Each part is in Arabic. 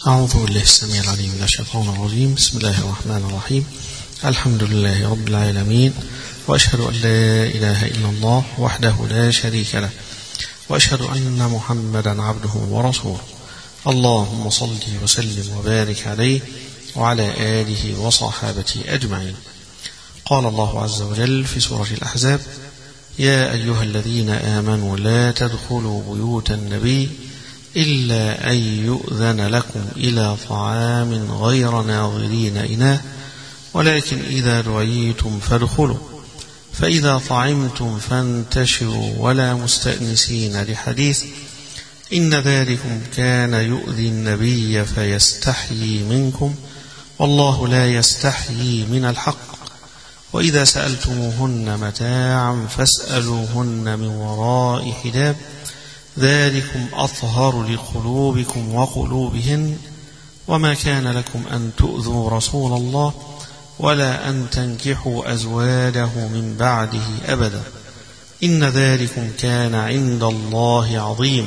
أعوذ بالله السميع العليم من الشيطان الرجيم. بسم الله الرحمن الرحيم. الحمد لله رب العالمين، وأشهد أن لا إله إلا الله وحده لا شريك له، وأشهد أن محمدا عبده ورسوله. اللهم صل وسلم وبارك عليه وعلى آله وصحابته أجمعين. قال الله عز وجل في سورة الأحزاب: يا أيها الذين آمنوا لا تدخلوا بيوت النبي إلا أن يؤذن لكم إلى طعام غير ناظرين إناه ولكن إذا دعيتم فادخلوا فإذا طعمتم فانتشروا ولا مستأنسين لحديث إن ذلكم كان يؤذي النبي فيستحيي منكم والله لا يستحيي من الحق وإذا سألتموهن متاعا فاسألوهن من وراء حجاب ذلكم أطهر لقلوبكم وقلوبهن وما كان لكم أن تؤذوا رسول الله ولا أن تنكحوا أزواجه من بعده أبدا إن ذلكم كان عند الله عظيما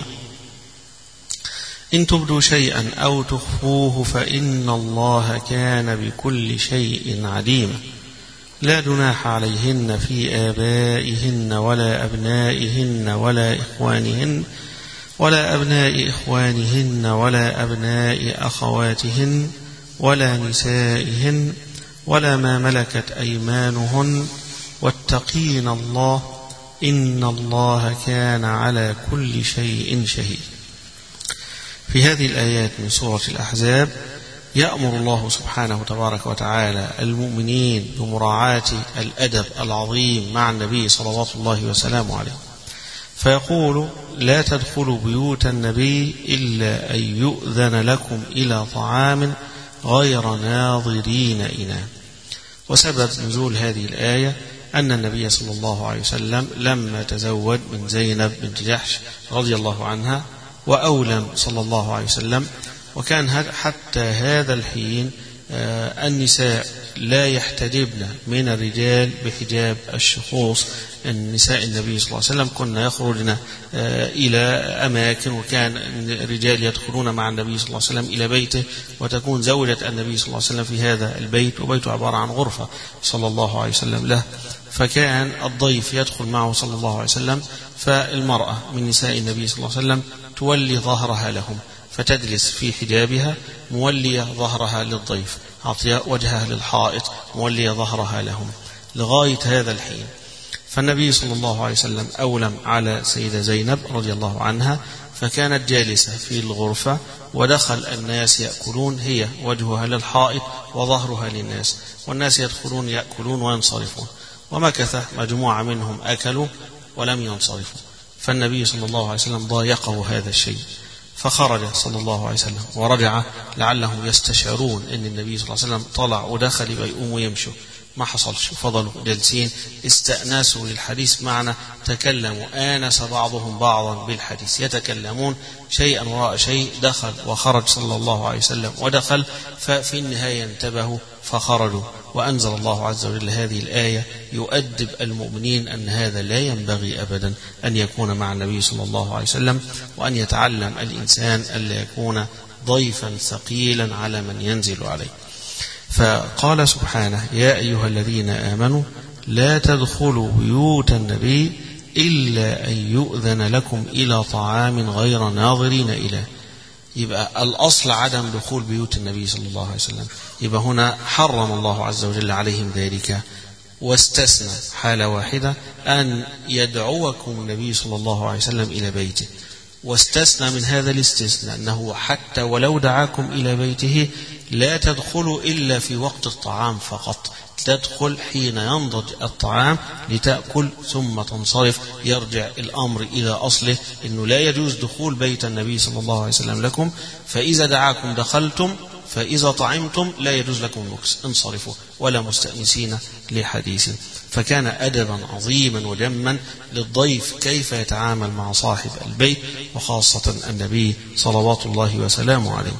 إن تبدوا شيئا أو تخفوه فإن الله كان بكل شيء عليما لا جناح عليهن في آبائهن ولا أبنائهن ولا أبناء إخوانهن ولا أبناء أخواتهن ولا نسائهن ولا ما ملكت أيمانهن واتقين الله إن الله كان على كل شيء شهيد. في هذه الآيات من سورة الأحزاب يأمر الله سبحانه تبارك وتعالى المؤمنين بمراعاة الأدب العظيم مع النبي صلوات الله وسلامه عليه، فيقول: لا تدخلوا بيوت النبي إلا أن يؤذن لكم إلى طعام غير ناظرين إناه. وسبب نزول هذه الآية أن النبي صلى الله عليه وسلم لما تزوج من زينب بنت جحش رضي الله عنها وأولم صلى الله عليه وسلم، وكان حتى هذا الحين النساء لا يحتجبن من الرجال بحجاب الشخوص. النساء النبي صلى الله عليه وسلم كنا يخرجن إلى أماكن، وكان الرجال يدخلون مع النبي صلى الله عليه وسلم إلى بيته، وتكون زوجة النبي صلى الله عليه وسلم في هذا البيت، وبيته عبارة عن غرفة صلى الله عليه وسلم له، فكان الضيف يدخل معه صلى الله عليه وسلم، فالمرأة من نساء النبي صلى الله عليه وسلم تولي ظهرها لهم فتجلس في حجابها مولية ظهرها للضيف، عطية وجهها للحائط مولية ظهرها لهم لغاية هذا الحين. فالنبي صلى الله عليه وسلم أولم على سيدة زينب رضي الله عنها، فكانت جالسة في الغرفة ودخل الناس يأكلون، هي وجهها للحائط وظهرها للناس، والناس يدخلون يأكلون وينصرفون، ومكث مجموعة منهم أكلوا ولم ينصرفوا، فالنبي صلى الله عليه وسلم ضايقه هذا الشيء، فخرج صلى الله عليه وسلم ورجع لعلهم يستشعرون أن النبي صلى الله عليه وسلم طلع ودخل يقوموا يمشوا، ما حصلش، فضلوا جالسين استأنسوا للحديث معنا، تكلموا، آنس بعضهم بعضا بالحديث، يتكلمون شيئا وراء شيء، دخل وخرج صلى الله عليه وسلم ودخل، ففي النهاية انتبهوا فخرجوا، وأنزل الله عز وجل هذه الآية يؤدب المؤمنين أن هذا لا ينبغي أبدا أن يكون مع النبي صلى الله عليه وسلم، وأن يتعلم الإنسان ألا يكون ضيفا ثقيلا على من ينزل عليه. فقال سبحانه: يا أيها الذين آمنوا لا تدخلوا بيوت النبي إلا أن يؤذن لكم إلى طعام غير ناظرين إليه. يبقى الأصل عدم دخول بيوت النبي صلى الله عليه وسلم، يبقى هنا حرم الله عز وجل عليهم ذلك، واستثنى حالة واحدة أن يدعوكم النبي صلى الله عليه وسلم إلى بيته، واستثنى من هذا الاستثناء أنه حتى ولو دعاكم إلى بيته لا تدخلوا إلا في وقت الطعام فقط، تدخل حين ينضج الطعام لتأكل ثم تنصرف، يرجع الأمر إلى أصله أنه لا يجوز دخول بيت النبي صلى الله عليه وسلم لكم، فإذا دعاكم دخلتم، فإذا طعمتم لا يجوز لكم المكس، انصرفوا ولا مستأنسين لحديث. فكان أدبا عظيما وجما للضيف كيف يتعامل مع صاحب البيت، وخاصة النبي صلوات الله وسلامه عليه.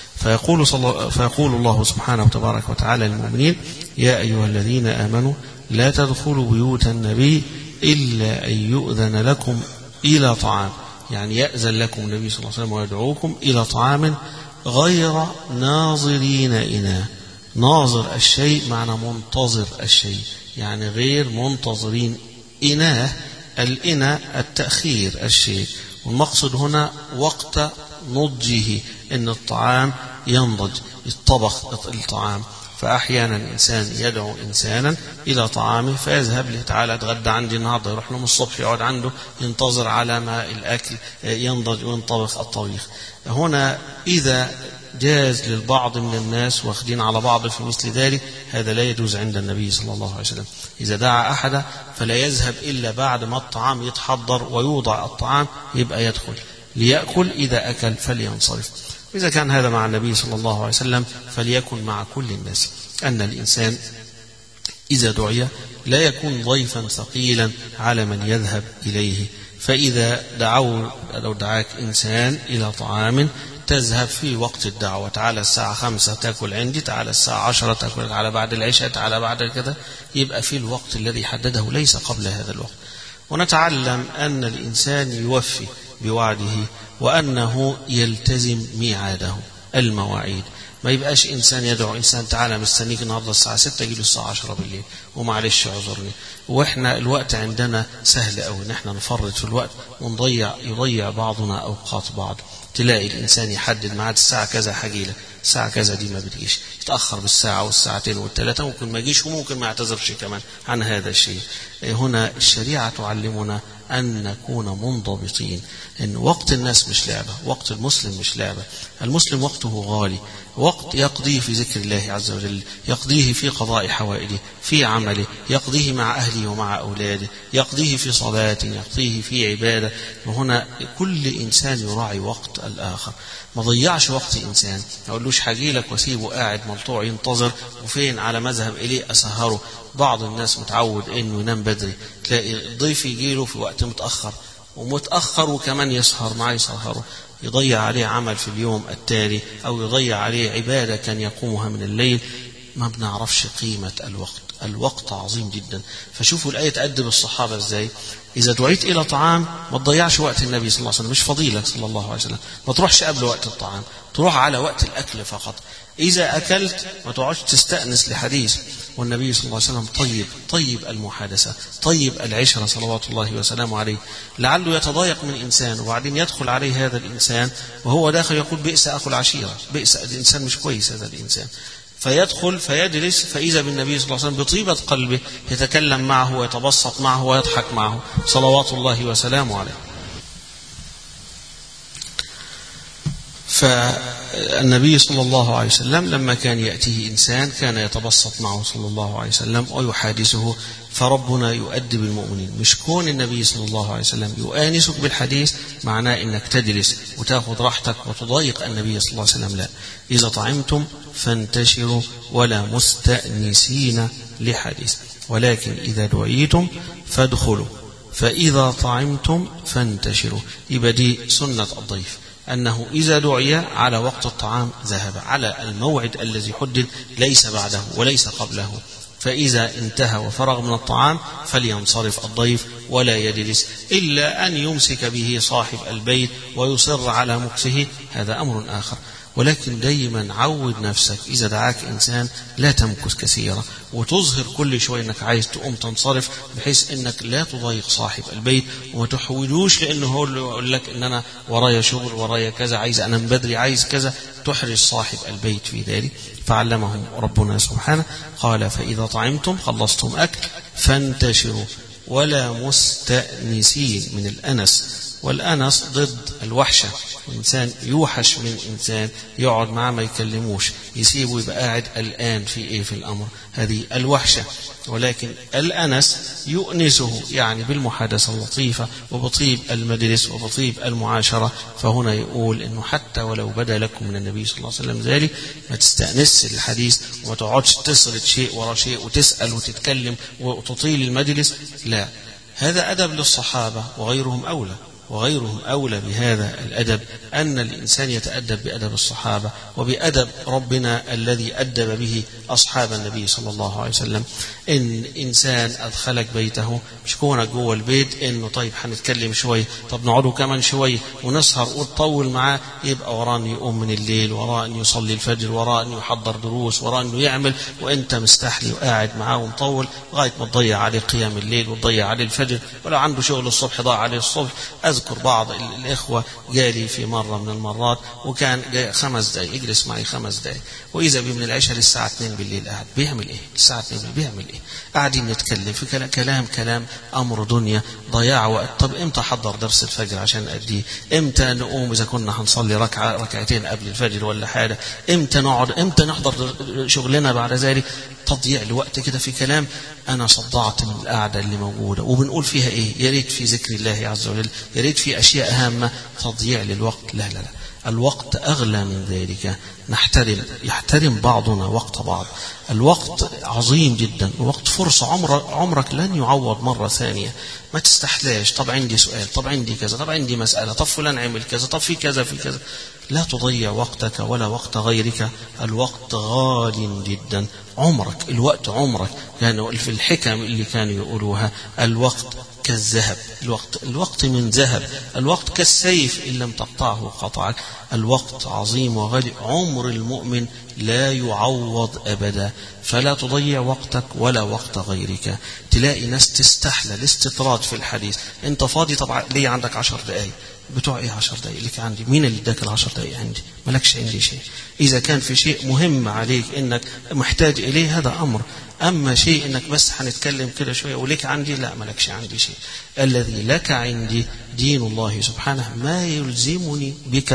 فيقول الله سبحانه وتبارك وتعالى للمؤمنين: يا أيها الذين آمنوا لا تدخلوا بيوت النبي إلا أن يؤذن لكم إلى طعام، يعني يأذن لكم النبي صلى الله عليه وسلم ويدعوكم إلى طعام غير ناظرين إناه. ناظر الشيء معنى منتظر الشيء، يعني غير منتظرين إناه. الإناء التأخير الشيء، والمقصد هنا وقت نضجه، إن الطعام ينضج، يطبخ الطعام. فأحيانا الإنسان يدعو إنسانا إلى طعامه فيذهب له، تعالى اتغدى عندي النهارده، يروح له من الصبح يقعد عنده ينتظر على ما الأكل ينضج وينطبخ الطبيخ. هنا إذا جاز للبعض من الناس واخدين على بعض في مثل ذلك، هذا لا يجوز عند النبي صلى الله عليه وسلم. إذا دعا أحدا فلا يذهب إلا بعد ما الطعام يتحضر ويوضع الطعام، يبقى يدخل ليأكل، إذا أكل فلينصرف. إذا كان هذا مع النبي صلى الله عليه وسلم فليكن مع كل الناس، أن الإنسان إذا دعي لا يكون ضيفا ثقيلا على من يذهب إليه. فإذا لو دعاك إنسان إلى طعام تذهب في وقت الدعوة، تعالى الساعة 5 تأكل عندي، تعالى الساعة 10 تأكل، على بعد العشاء، تعالى بعد كذا، يبقى في الوقت الذي حدده ليس قبل هذا الوقت. ونتعلم أن الإنسان يوفي بوعده وأنه يلتزم ميعاده، المواعيد. ما يبقاش إنسان يدعو إنسان تعالى مستنيك النهارده الساعة 6 يجي له الساعة 10 بالليل ومعلش اعذرني. وإحنا الوقت عندنا سهل أوي إن إحنا نفرط في الوقت يضيع بعضنا أوقات بعض. تلاقي الإنسان يحدد ميعاد الساعة كذا هجيلك، الساعة كذا دي ما بتجيش، يتأخر بالساعة والساعتين والثلاثة، ممكن ما يجيش وممكن ما يعتذرش كمان عن هذا الشيء. هنا الشريعة تعلمنا أن نكون منضبطين، إن وقت الناس مش لعبة، وقت المسلم مش لعبة. المسلم وقته غالي، وقت يقضيه في ذكر الله عز وجل، يقضيه في قضاء حوائجه، في عمله، يقضيه مع أهله ومع أولاده، يقضيه في صلاة، يقضيه في عبادة. وهنا كل إنسان يراعي وقت الآخر، ما ضيعش وقت إنسان، ما أقولوش هجيلك وسيبه قاعد ملطوع ينتظر، وفين على مذهب إليه أسهره. بعض الناس متعود إنه ينام بدري، تلاقي الضيف يجيله في وقت متأخر وكمان يسهر معاه يسهره، يضيع عليه عمل في اليوم التالي، أو يضيع عليه عبادة كان يقومها من الليل. ما بنعرفش قيمة الوقت، الوقت عظيم جدا. فشوفوا الآية تأدب الصحابة إزاي. إذا دعيت إلى طعام ما تضيعش وقت النبي صلى الله عليه وسلم، مش فضيلة صلى الله عليه وسلم، ما تروحش قبل وقت الطعام، تروح على وقت الأكل فقط. إذا أكلت ما تقعدش تستأنس لحديث. والنبي صلى الله عليه وسلم طيب المحادثة، طيب العشرة صلوات الله وسلامه عليه. لعله يتضايق من إنسان وبعدين يدخل عليه هذا الإنسان وهو داخل يقول بئس أخو العشيرة، بئس الإنسان مش كويس هذا الإنسان. فيدخل فيجلس، فإذا بالنبي صلى الله عليه وسلم بطيبة قلبه يتكلم معه ويتبسط معه ويضحك معه صلوات الله وسلامه عليه. فالنبي صلى الله عليه وسلم لما كان يأتيه إنسان كان يتبسط معه صلى الله عليه وسلم ويحادثه. فربنا يؤدب المؤمنين، مش كون النبي صلى الله عليه وسلم يؤانسك بالحديث معناه إنك تجلس وتأخذ راحتك وتضايق النبي صلى الله عليه وسلم، لا. إذا طعمتم فانتشروا ولا مستأنسين لحديث، ولكن إذا دعيتم فادخلوا فإذا طعمتم فانتشروا. يبقى دي سنة الضيف، أنه إذا دعي على وقت الطعام ذهب على الموعد الذي حدد، ليس بعده وليس قبله. فإذا انتهى وفرغ من الطعام فلينصرف الضيف ولا يجلس، إلا أن يمسك به صاحب البيت ويصر على مكسه، هذا أمر آخر. ولكن دايما عود نفسك إذا دعاك إنسان لا تمكث كثيرا، وتظهر كل شوي أنك عايز تقوم تنصرف، بحيث أنك لا تضايق صاحب البيت وما تحولوش لأنه هو اللي يقول لك أن أنا ورايا شغل، ورايا كذا، عايز أنام بدري، عايز كذا، تحرج صاحب البيت في ذلك. فعلمهم ربنا سبحانه قال فإذا طعمتم خلصتم أكل فانتشروا ولا مستأنسين من الأنس. والأنس ضد الوحشة، إنسان يوحش من إنسان يقعد معه ما يكلموش، يسيبه يبقى قاعد الآن في الأمر، هذه الوحشة. ولكن الأنس يؤنسه يعني بالمحادثة اللطيفة وبطيب المجلس وبطيب المعاشرة. فهنا يقول إنه حتى ولو بدا لكم من النبي صلى الله عليه وسلم ذلك ما تستأنس الحديث وما تقعدش تسرد شيء ورا شيء وتسأل وتتكلم وتطيل المجلس، لا. هذا أدب للصحابة وغيرهم أولى، وغيرهم أولى بهذا الأدب أن الإنسان يتأدب بأدب الصحابة وبأدب ربنا الذي أدب به أصحاب النبي صلى الله عليه وسلم. إن إنسان أدخلك بيته مش كونك جوه البيت إنه طيب هنتكلم شوية، طب نقعدوا كمان شوية ونسهر وتطول معاه، يبقى وراه أن يقوم من الليل، وراه أن يصلي الفجر، وراه أن يحضر دروس، وراه أنه يعمل، وأنت مستحلي وقاعد معاه ومطول لغاية ما تضيع عليه قيام الليل وتضيع عليه الفجر، ولو عنده شغل الصبح ضاع عليه الصبح. أذكر بعض الإخوة جالي في مرة من المرات وكان جاي 5 دقايق يجلس معي 5 دقايق، وإذا بي من العشاء للساعة 2 بالليل قاعد بيعمل إيه؟ الساعة 2 بيعمل إيه؟ قاعدين نتكلم في كلام أمر دنيا، ضياع وقت. طب إمتى حضر درس الفجر عشان أديه؟ إمتى نقوم إذا كنا هنصلي ركعتين قبل الفجر ولا حاجة؟ إمتى نقعد؟ إمتى نحضر شغلنا بعد ذلك؟ تضييع الوقت كده في كلام. أنا صدعت من القعدة اللي موجودة وبنقول فيها إيه؟ يا ريت في ذكر الله عز وجل، يا ريت في أشياء هامة. تضييع للوقت، لا لا لا، الوقت أغلى من ذلك. يحترم بعضنا وقت بعض. الوقت عظيم جدا، الوقت فرصة عمرك لن يعوض مرة ثانية. ما تستحلاش طب عندي سؤال، طب عندي كذا، طب عندي مسألة، طب فلان عمل كذا، طب في كذا في كذا. لا تضيع وقتك ولا وقت غيرك. الوقت غال جدا. عمرك، الوقت عمرك. كانوا في الحكم اللي كانوا يقولوها الوقت كالذهب، الوقت من ذهب، الوقت كالسيف إن لم تقطعه قطعك. الوقت عظيم وغالي. عمر المؤمن لا يعوض أبدا، فلا تضيع وقتك ولا وقت غيرك. تلاقي ناس تستحلى الاستطراد في الحديث. انت فاضي؟ طبعا ليه عندك 10 دقايق؟ بتوع ايه 10 دقايق لك عندي؟ مين اللي اداك 10 دقايق عندي؟ مالكش عندي شيء. إذا كان في شيء مهم عليك إنك محتاج إليه هذا أمر، أما شيء إنك بس هنتكلم كده شوية وليك عندي، لا مالكش عندي شيء. الذي لك عندي دين الله سبحانه، ما يلزمني بك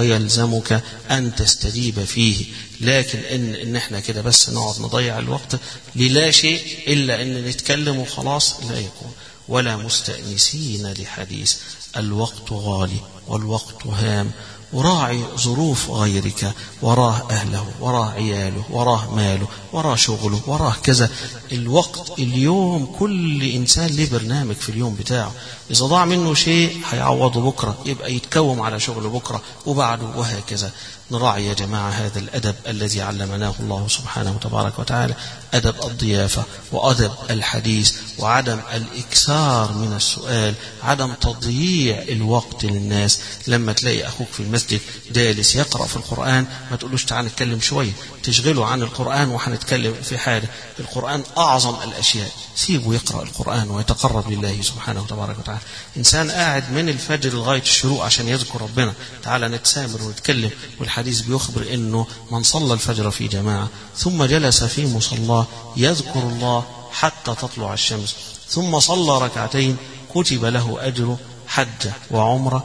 ويلزمك أن تستجيب فيه. لكن إن إحنا كده بس نقعد نضيع الوقت للا شيء إلا إن نتكلم وخلاص، لا يكون. ولا مستأنسين لحديث. الوقت غالي والوقت هام. وراعي ظروف غيرك، وراه أهله، وراه عياله، وراه ماله، وراه شغله، وراه كذا. الوقت اليوم كل إنسان له برنامج في اليوم بتاعه. إذا ضاع منه شيء هيعوضه بكرة، يبقى يتكوم على شغل بكرة وبعده وهكذا. نراعي يا جماعة هذا الأدب الذي علمناه الله سبحانه وتبارك وتعالى، أدب الضيافة وأدب الحديث، وعدم الإكثار من السؤال، عدم تضييع الوقت للناس. لما تلاقي أخوك في المسجد جالس يقرأ في القرآن، ما تقولوش تعال نتكلم شوية، تشغله عن القرآن وحنتكلم في حاجة. القرآن أعظم الأشياء، سيبه يقرأ القرآن ويتقرب لله سبحانه وتبارك وتعالى. إنسان قاعد من الفجر لغاية الشروق عشان يذكر ربنا، تعال نتسامر ونتكلم. والحديث بيخبر إنه من صلى الفجر في جماعة ثم جلس في مصلاه يذكر الله حتى تطلع الشمس ثم صلى ركعتين كتب له أجر حجة وعمرة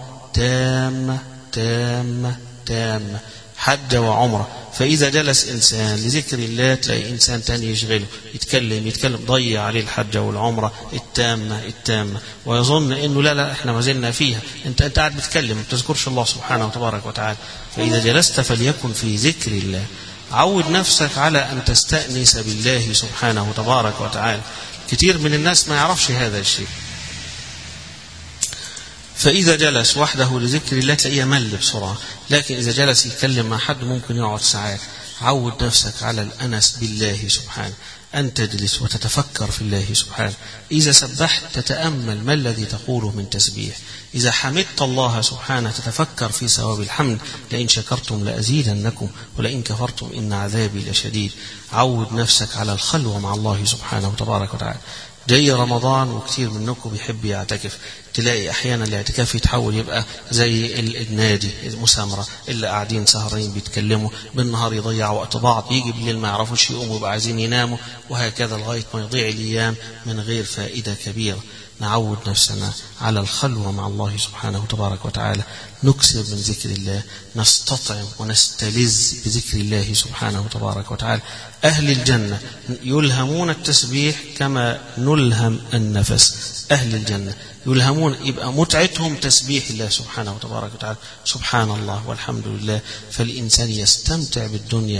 تامة تامة تامة. حج وعمرة. فإذا جلس إنسان لذكر الله تلاقي إنسان تاني يشغله، يتكلم ضيع عليه الحج والعمرة التامة، ويظن إنه لا إحنا ما زلنا فيها. أنت قاعد بتتكلم، ما بتذكرش الله سبحانه وتبارك وتعالى. فإذا جلست فليكن في ذكر الله. عود نفسك على أن تستأنس بالله سبحانه وتبارك وتعالى. كتير من الناس ما يعرفش هذا الشيء. فإذا جلس وحده لذكر الله تلاقيه مل بسرعة، لكن إذا جلس يتكلم مع حد ممكن يقعد ساعات. عود نفسك على الأنس بالله سبحانه، أن تجلس وتتفكر في الله سبحانه. إذا سبحت تتأمل ما الذي تقوله من تسبيح. إذا حمدت الله سبحانه تتفكر في ثواب الحمد، لئن شكرتم لأزيدنكم ولئن كفرتم إن عذابي لشديد. عود نفسك على الخلوة مع الله سبحانه وتبارك وتعالى. جاي رمضان وكثير منكم بيحب يعتكف، تلاقي أحيانا الاعتكاف يتحول يبقى زي النادي المسامرة اللي قاعدين سهرين بيتكلموا بالنهار، يضيعوا وقت بعض، يجي بالليل ما يعرفوش يقوموا يبقى عايزين يناموا، وهكذا لغاية ما يضيع الأيام من غير فائدة كبيرة. نعود نفسنا على الخلوة مع الله سبحانه وتبارك وتعالى، نكثر من ذكر الله، نستطعم ونستلذ بذكر الله سبحانه وتبارك وتعالى. أهل الجنة يلهمون التسبيح كما نلهم النفس. أهل الجنة يلهمون، يبقى متعتهم تسبيح الله سبحانه وتبارك وتعالى، سبحان الله والحمد لله. فالإنسان يستمتع بالدنيا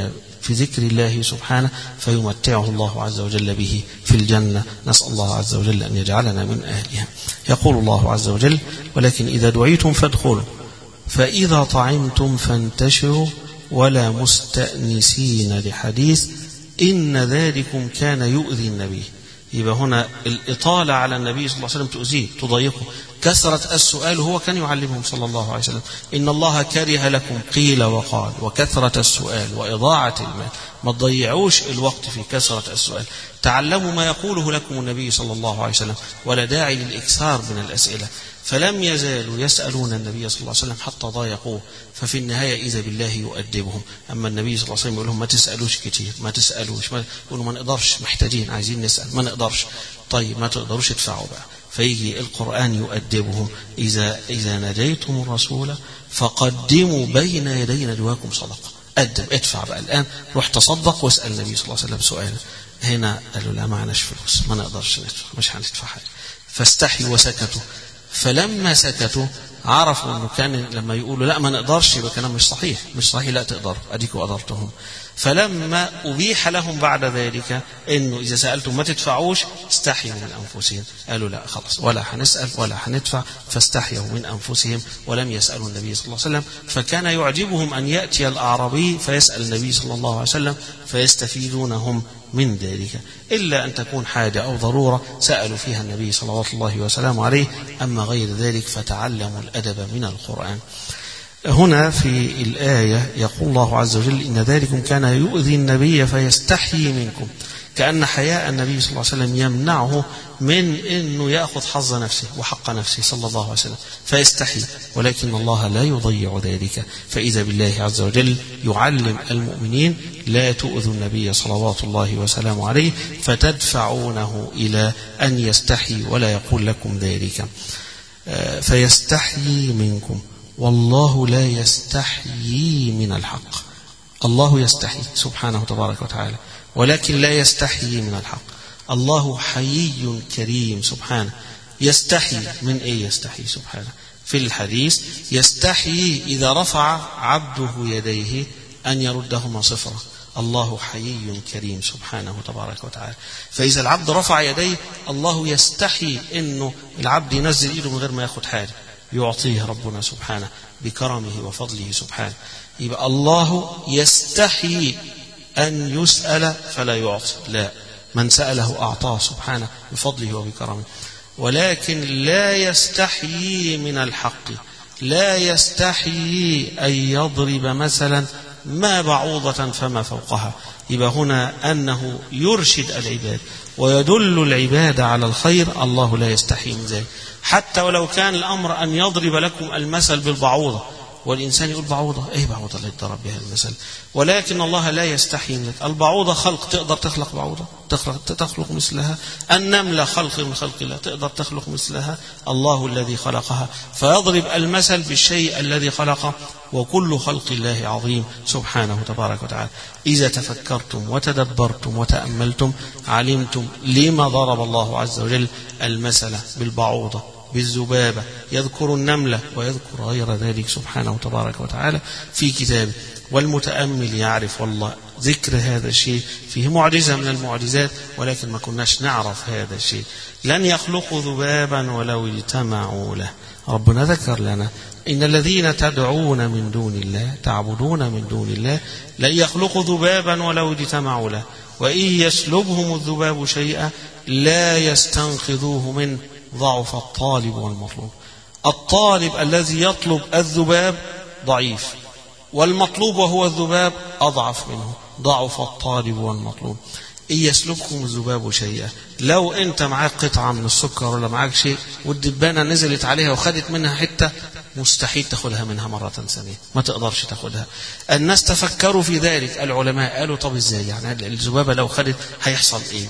في ذكر الله سبحانه فيمتعه الله عز وجل به في الجنة. نسأل الله عز وجل أن يجعلنا من أهلها. يقول الله عز وجل: ولكن إذا دعيتم فادخلوا فإذا طعمتم فانتشروا ولا مستأنسين لحديث إن ذلكم كان يؤذي النبي. يبقى هنا الإطالة على النبي صلى الله عليه وسلم تؤذيه تضيقه. كثرة السؤال هو كان يعلمهم صلى الله عليه وسلم إن الله كره لكم قيل وقال وكثرة السؤال وإضاعة المال. ما تضيعوش الوقت في كثرة السؤال. تعلموا ما يقوله لكم النبي صلى الله عليه وسلم ولا داعي للإكثار من الأسئلة. فلم يزالوا يسألون النبي صلى الله عليه وسلم حتى ضايقوه. ففي النهاية إذا بالله يؤدبهم. أما النبي صلى الله عليه وسلم يقول لهم ما تسألوش كتير، ما تسألوش، يقولوا ما نقدرش، محتاجين، عايزين نسأل، ما نقدرش. طيب ما تقدروش ادفعوا بقى. فيجي القرآن يؤدبهم: إذا نجيتم الرسول فقدموا بين يدي نجواكم صدقة. قدم، ادفع بقى الآن، روح تصدق واسأل النبي صلى الله عليه وسلم سؤال. هنا قالوا لا معناش فلوس، ما نقدرش ندفع، مش هندفع حاجة. فاستحيوا وسكتوا. فلما سكتوا عرفوا انه كان لما يقولوا لا ما نقدرش يبقى كلام مش صحيح، مش صحيح، لا تقدر، اديكوا قدرتهم. فلما أبيح لهم بعد ذلك انه اذا سألتم ما تدفعوش استحيوا من انفسهم. قالوا لا خلاص ولا هنسأل ولا هندفع. فاستحيوا من انفسهم ولم يسألوا النبي صلى الله عليه وسلم. فكان يعجبهم ان يأتي الأعرابي فيسأل النبي صلى الله عليه وسلم فيستفيدونهم من ذلك، إلا أن تكون حاجة أو ضرورة سألوا فيها النبي صلوات الله وسلامه عليه. أما غير ذلك فتعلموا الأدب من القرآن. هنا في الآية يقول الله عز وجل إن ذلكم كان يؤذي النبي فيستحيي منكم. كأن حياء النبي صلى الله عليه وسلم يمنعه من أنه يأخذ حظ نفسه وحق نفسه صلى الله عليه وسلم فيستحي. ولكن الله لا يضيع ذلك. فإذا بالله عز وجل يعلم المؤمنين لا تؤذوا النبي صلوات الله وسلامه عليه فتدفعونه إلى أن يستحي ولا يقول لكم ذلك. فيستحيي منكم والله لا يستحيي من الحق. الله يستحي سبحانه تبارك وتعالى ولكن لا يستحيي من الحق. الله حيي كريم سبحانه. يستحي من ايه؟ يستحي سبحانه في الحديث يستحي إذا رفع عبده يديه أن يردهما صفرا. الله حيي كريم سبحانه تبارك وتعالى. فإذا العبد رفع يديه الله يستحي إنه العبد ينزل إيده من غير ما ياخد حاجة، يعطيه ربنا سبحانه بكرمه وفضله سبحانه. يبقى الله يستحي أن يسأل فلا يعطي، لا، من سأله أعطاه سبحانه بفضله وبكرمه. ولكن لا يستحيي من الحق. لا يستحيي أن يضرب مثلا ما بعوضة فما فوقها. يبقى هنا أنه يرشد العباد ويدل العباد على الخير. الله لا يستحي من ذلك. حتى ولو كان الأمر أن يضرب لكم المثل بالبعوضة، والإنسان يقول بعوضة، إيه بعوضة اللي يضرب بها المثل؟ ولكن الله لا يستحي من ذلك. البعوضة خلق، تقدر تخلق بعوضة؟ تخلق مثلها؟ النملة خلق من خلق الله، تقدر تخلق مثلها؟ الله الذي خلقها. فيضرب المثل بالشيء الذي خلقه. وكل خلق الله عظيم سبحانه تبارك وتعالى. إذا تفكرتم وتدبرتم وتأملتم علمتم لما ضرب الله عز وجل المثل بالبعوضة بالذبابة. يذكر النملة ويذكر غير ذلك سبحانه تبارك وتعالى في كتابه. والمتأمل يعرف والله ذكر هذا الشيء فيه معجزة من المعجزات، ولكن ما كناش نعرف هذا الشيء. لن يخلقوا ذبابا ولو اجتمعوا له. ربنا ذكر لنا إن الذين تدعون من دون الله تعبدون من دون الله لن يخلقوا ذبابا ولو اجتمعوا له وإن يسلبهم الذباب شيئا لا يستنقذوه منه ضعف الطالب والمطلوب. الطالب الذي يطلب الذباب ضعيف، والمطلوب وهو الذباب أضعف منه، ضعف الطالب والمطلوب. إن يسلبكم الذباب شيئا، لو أنت معاك قطعة من السكر ولا معاك شيء والدبانة نزلت عليها وخدت منها حتة، مستحيل تأخذها منها مرة ثانية، ما تقدرش تأخذها. الناس تفكروا في ذلك، العلماء قالوا طب إزاي يعني الذبابة لو خدت هيحصل إيه؟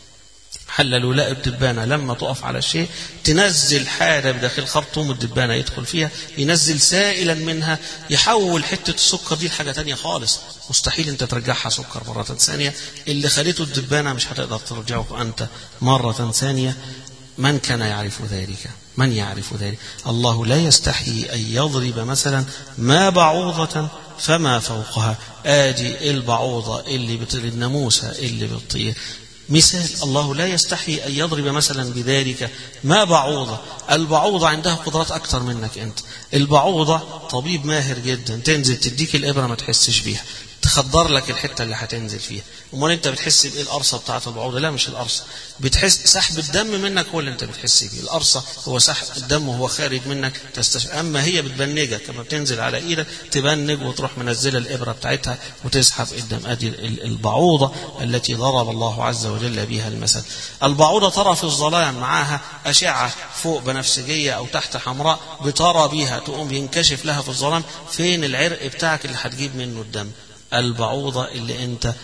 حللوا لا الدبانة لما تقف على الشيء تنزل حاجة بداخل خرطوم الدبانة يدخل فيها، ينزل سائلا منها يحول حتة السكر دي لحاجة تانية خالص. مستحيل انت ترجعها سكر مرة ثانية. اللي خليته الدبانة مش هتقدر ترجعه أنت مرة ثانية. من كان يعرف ذلك؟ من يعرف ذلك؟ الله لا يستحي أن يضرب مثلا ما بعوضة فما فوقها. آدي البعوضة الناموسة اللي بتطير. مثال: الله لا يستحي أن يضرب مثلا بذلك ما بعوضة. البعوضة عندها قدرات أكتر منك أنت. البعوضة طبيب ماهر جدا، تنزل تديك الإبرة ما تحسش بيها، تخدر لك الحتة اللي هتنزل فيها. امال انت بتحس بايه؟ القرصه بتاعه البعوضه؟ لا، مش القرصه. بتحس سحب الدم منك هو اللي انت بتحس بيه. القرصه هو سحب الدم وهو خارج منك اما هي بتبنجك، كما بتنزل على ايدك تبنج وتروح منزله الابره بتاعتها وتسحب الدم. ادي البعوضه التي ضرب الله عز وجل بها المثل. البعوضه ترى في الظلام، معاها اشعه فوق بنفسجيه او تحت حمراء، بترى بيها، تقوم ينكشف لها في الظلام فين العرق بتاعك اللي هتجيب منه الدم. البعوضة اللي أنت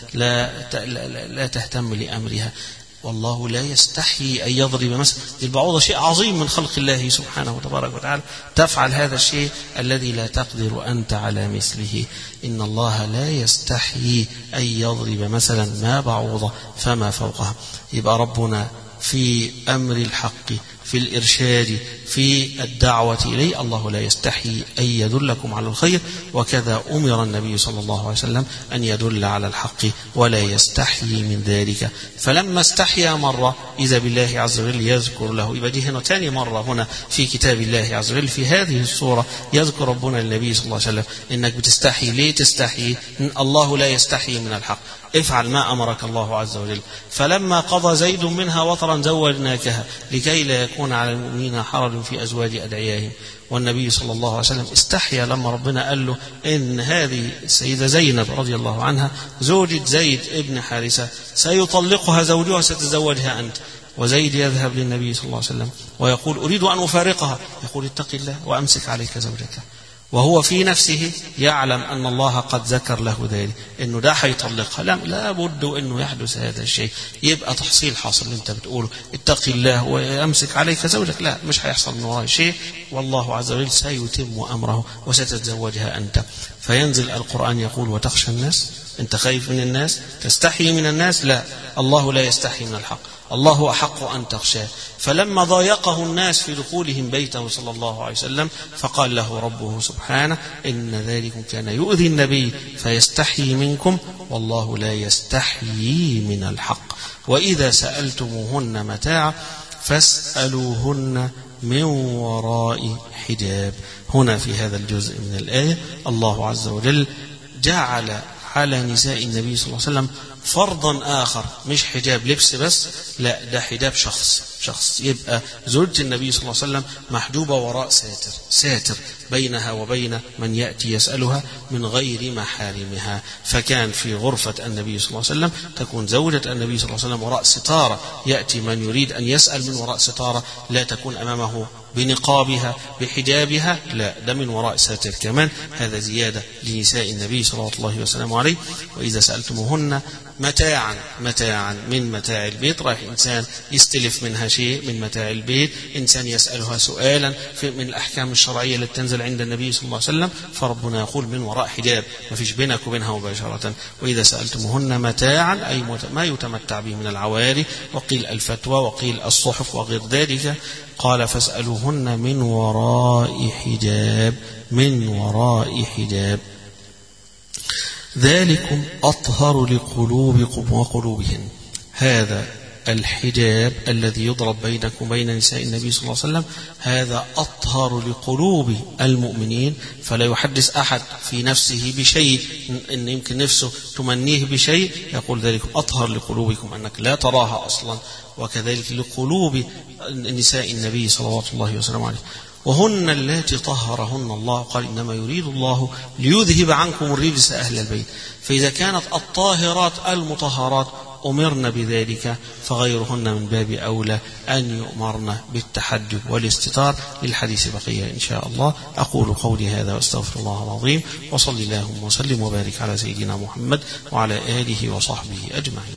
لا تهتم لأمرها. والله لا يستحي أن يضرب مثلا. البعوضة شيء عظيم من خلق الله سبحانه وتبارك وتعالى، تفعل هذا الشيء الذي لا تقدر أنت على مثله. إن الله لا يستحي أن يضرب مثلا ما بعوضة فما فوقها. يبقى ربنا في أمر الحق، في الإرشاد، في الدعوة إليه، الله لا يستحي أن يدلكم على الخير. وكذا أمر النبي صلى الله عليه وسلم أن يدل على الحق ولا يستحي من ذلك. فلما استحيا مرة إذا بالله عز وجل يذكر له. يبقى دي هنا ثاني مرة هنا في كتاب الله عز وجل في هذه السورة يذكر ربنا للنبي صلى الله عليه وسلم إنك بتستحي. ليه تستحي؟ الله لا يستحي من الحق. افعل ما أمرك الله عز وجل. فلما قضى زيد منها وطرا زوجناكها لكي لا يكون على المؤمنين حرج في أزواج أدعيائهم. والنبي صلى الله عليه وسلم استحيا لما ربنا قال له إن هذه السيدة زينب رضي الله عنها زوجة زيد ابن حارثة سيطلقها زوجها، ستزوجها أنت. وزيد يذهب للنبي صلى الله عليه وسلم ويقول أريد أن أفارقها. يقول اتق الله وأمسك عليك زوجك. وهو في نفسه يعلم أن الله قد ذكر له ذلك، أنه ده هيطلقها. لا بد أنه يحدث هذا الشيء. يبقى تحصيل حاصل اللي أنت بتقوله اتق الله ويمسك عليك زوجك. لا، مش هيحصل من وراء شيء، والله عز وجل سيتم أمره وستتزوجها أنت. فينزل القرآن يقول وتخشى الناس. أنت خايف من الناس؟ تستحي من الناس؟ لا، الله لا يستحي من الحق، الله أحق أن تخشاه. فلما ضايقه الناس في دخولهم بيته صلى الله عليه وسلم فقال له ربه سبحانه إن ذلكم كان يؤذي النبي فيستحيي منكم والله لا يستحيي من الحق. وإذا سألتموهن متاعا فاسألوهن من وراء حجاب. هنا في هذا الجزء من الآية الله عز وجل جعل على نساء النبي صلى الله عليه وسلم فرضا آخر، مش حجاب لبس بس، لا، ده حجاب شخص. يبقى زوجة النبي صلى الله عليه وسلم محجوبة وراء ساتر بينها وبين من يأتي يسألها من غير محارمها. فكان في غرفة النبي صلى الله عليه وسلم تكون زوجة النبي صلى الله عليه وسلم وراء ستارة، يأتي من يريد أن يسأل من وراء ستارة، لا تكون أمامه بنقابها بحجابها، لا، ده من وراء ساتر كمان. هذا زيادة لنساء النبي صلى الله عليه عليه. وإذا سألتموهن متاعا من متاع البيت، رايح إنسان يستلف منها شيء من متاع البيت، إنسان يسألها سؤالا من الأحكام الشرعية التي تنزل عند النبي صلى الله عليه وسلم، فربنا يقول من وراء حجاب، ما فيش بينك وبينها مباشرة. وإذا سألتموهن متاعا أي ما يتمتع به من العواري، وقيل الفتوى وقيل الصحف وغير ذلك. قال فاسألوهن من وراء حجاب ذلكم أطهر لقلوبكم وقلوبهن. هذا الحجاب الذي يضرب بينكم وبين نساء النبي صلى الله عليه وسلم هذا أطهر لقلوب المؤمنين. فلا يحدث أحد في نفسه بشيء إن يمكن نفسه تمنيه بشيء، يقول ذلك أطهر لقلوبكم أنك لا تراها أصلا. وكذلك لقلوب نساء النبي صلوات الله وسلامه عليه. وهن اللاتي طهرهن الله، قال إنما يريد الله ليذهب عنكم الرجس أهل البيت. فإذا كانت الطاهرات المطهرات أمرن بذلك فغيرهن من باب أولى أن يؤمرن بالتحجب والاستتار. للحديث بقية إن شاء الله. أقول قولي هذا واستغفر الله العظيم، وصلي اللهم وسلم وبارك على سيدنا محمد وعلى آله وصحبه أجمعين.